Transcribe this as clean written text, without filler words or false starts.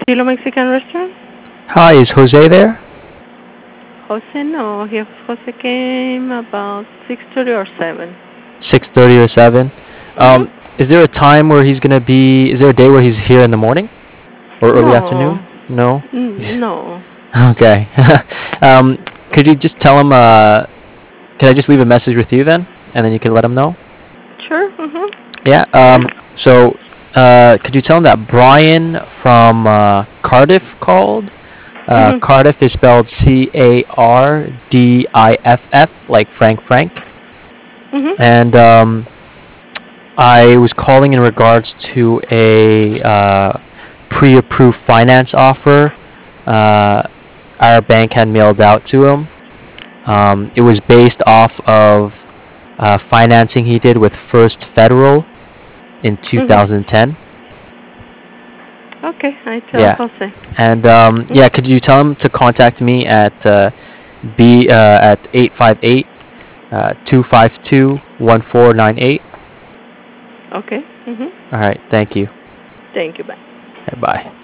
Chilo Mexican restaurant? Hi, is Jose there? Jose, no. Jose came about 6:30 or 7. 6:30 or 7. Mhm. Is there a time where he's gonna be? Is there a day where he's here in the morning or early No. afternoon? No. No. Okay. um, could you just tell him? Can I just leave a message with you then, and then you can let him know? Sure. Mhm. Yeah. Yeah. Could you tell him that Brian from Cardiff called? Mhm. Cardiff is spelled Cardiff, like Frank. Mhm. And I was calling in regards to a pre-approved finance offer our bank had mailed out to him. It was based off of financing he did with First Federal in Mhm. 2010. Okay, I tell Yeah, Jose. and Mm. could you tell him to contact me at at 858 252 1498. Okay. Mhm. All right, thank you. Thank you. Bye. Bye.